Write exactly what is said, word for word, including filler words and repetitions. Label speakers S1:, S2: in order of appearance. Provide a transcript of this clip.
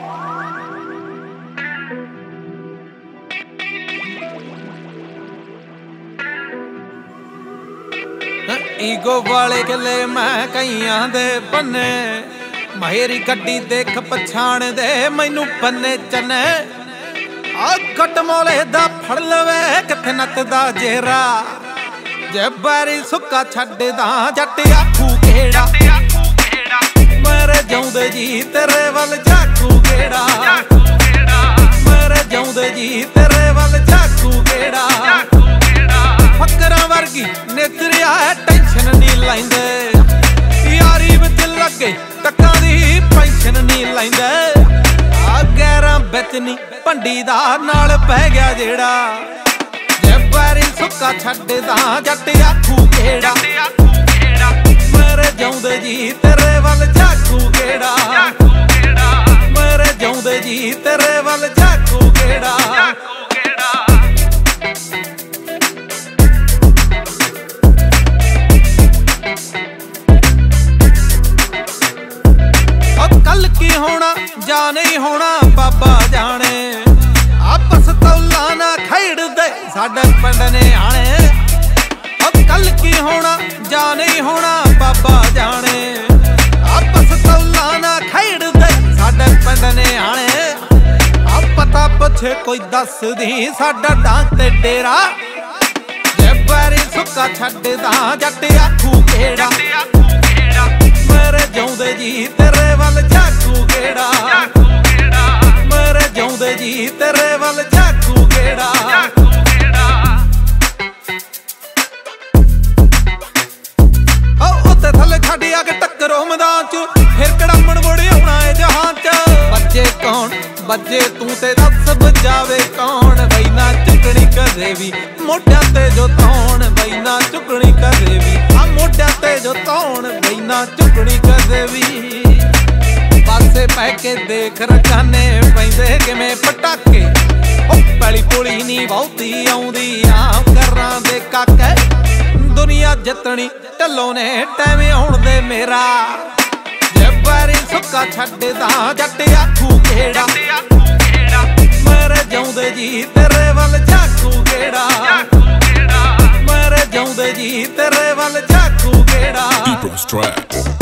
S1: Ego ਵਾਲੇ ਗੱਲੇ ਮੈਂ ਕਈਆਂ ਦੇ ਬੰਨੇ, ਮੇਰੀ ਗੱਡੀ ਦੇਖ ਪਛਾਣ ਦੇ ਮੈਨੂੰ ਬੰਨੇ ਚੰਨੇ। ਆ ਘਟ ਮੋਲੇ ਦਾ ਫੜ ਲਵੇ ਕਿੱਥੇ ਨੱਚਦਾ ਜੇਰਾ, ਜੇ ਬਾਰੀ ਸੁੱਕਾ ਛੱਡਦਾ ਜੱਟ ਆਖੂ ਕਿਹੜਾ। ਮੇਰੇ ਜਿਉਂਦੇ ਜੀ ਤੇਰੇ ਵੱਲ ਝਾਕੂ ਕਿਹੜਾ, ਮੇਰੇ ਜਿਉਂਦੇ ਜੀ ਤੇਰੇ ਵੱਲ ਝਾਕੂ ਕਿਹੜਾ। ਫਕਰਾਂ ਵਰਗੀ ਨੇਤਰਿਆ ਟੈਨਸ਼ਨ ਨੀ ਲੈਂਦੇ, ਯਾਰੀ ਵਿੱਚ ਲੱਗੇ ਟੱਕਾਂ ਦੀ ਪੈਨਸ਼ਨ ਨੀ ਲੈਂਦੇ। ਆ ਗੈਰਾਂ ਵਿੱਚ ਨੀ ਭੰਡੀ ਦਾ ਨਾਲ ਪੈ ਗਿਆ ਜਿਹੜਾ, ਜੇ ਬਾਰੀ ਸੁੱਕਾ ਛੱਡਦਾ ਜੱਟ ਆਖੂ ਕਿਹੜਾ। ਮੇਰੇ ਜਿਉਂਦੇ ਜੀ ਤੇਰੇ ਵੱਲ ਝਾਕੂ ਕਿਹੜਾ, ਮੇਰੇ ਜਿਉਂਦੇ ਜੀ ਤੇਰੇ ਵੱਲ ਝਾਕੂ ਕਿਹੜਾ। ਕੱਲ ਕੀ ਹੋਣਾ ਜਾਂ ਨਹੀਂ ਹੋਣਾ ਬਾਬਾ ਜਾਣੇ, ਆਪਸ ਤੌਲਾਂ ਨਾ ਖੇਡਦੇ ਸਾਡੇ ਪਿੰਡ ਨਿਆਣੇ। ਕੱਲ ਕੀ ਹੋਣਾ ਜਾਂ ਨਹੀਂ ਹੋਣਾ ਬਾਬਾ ਜਾਣੇ, ਆਪਸ ਤੌਲਾਂ ਨਾ ਖੇਡਦੇ ਸਾਡੇ ਪਿੰਡ ਨਿਆਣੇ। ਆ ਪਤਾ ਪੁੱਛੇ ਕੋਈ ਦੱਸਦੀ ਸਾਡਾ ਡਾਂਗ ਤੇ ਡੇਰਾ, ਜੇ ਬਾਰੀ ਸੁੱਕਾ ਛੱਡਦਾ ਜੱਟ ਆਖੂ ਕਿਹੜਾ। ਮੇਰੇ ਜਿਉਂਦੇ ਜੀ ਤੇਰੇ ਵੱਲ ਝਾਕੂ ਕਿਹੜਾ, ਮੇਰੇ ਜਿਉਂਦੇ ਜੀ ਤੇਰੇ ਵੱਲ ਝਾਕੂ ਕਿਹੜਾ। ਉੱਤੇ ਥੱਲੇ ਛੱਡ ਆ ਕੇ ਟੱਕਰੋ ਮੈਦਾਨ ਚ, ਫਿਰ ਕਿਹੜਾ ਮੜ ਆਉਣਾ ਏ ਜਹਾਨ ਚ। ਬੱਜੇ ਕੌਣ ਬੱਜੇ ਤੂੰ ਤੇ ਦੱਸ ਬਜਾਵੇ ਕੌਣ, ਬਈ ਨਾ ਚੁੱਕਣੀ ਕਦੇ ਵੀ ਮੋਢਿਆਂ ਤੇ ਜੋ ਤੌਣ, ਬਈ ਨਾ ਚੁੱਕਣੀ ਕਦੇ ਵੀ ਆ ਮੋਢਿਆਂ ਤੇ ਜੋ ਤੌਣ, ਬਈ ਨਾ ਚੁੱਕਣੀ ਕਦੇ ਵੀ। ਪਾਸੇ ਪੈ ਕੇ ਦੇਖ ਰਕਾਨੇ ਪੈਂਦੇ ਕਿਵੇਂ ਪਟਾਕੇ, ਉਹ ਪੈਲੀ ਪੁਲੀ ਨੀ ਬਹੁਤੀ ਆਉਂਦੀ ਆਮ ਕਰਾਂ ਦੇ ਕਾਕੇ। ਦੁਨੀਆ ਜਿੱਤਣੀ ਢੱਲੋਂ ਨੇ ਟੈਵੇਂ ਆਉਣ ਦੇ ਮੇਰਾ, ਜੇ ਬਾਰੀ ਸੁੱਕਾ ਛੱਡਦਾ ਜੱਟ ਆਖੂ ਕਿਹੜਾ। ਮੇਰੇ ਜਿਉਂਦੇ ਜੀ ਤੇਰੇ ਵੱਲ ਝਾਕੂ ਕਿਹੜਾ, ਮੇਰੇ ਜਿਉਂਦੇ ਜੀ ਤੇਰੇ ਵੱਲ ਝਾਕੂ ਕਿਹੜਾ।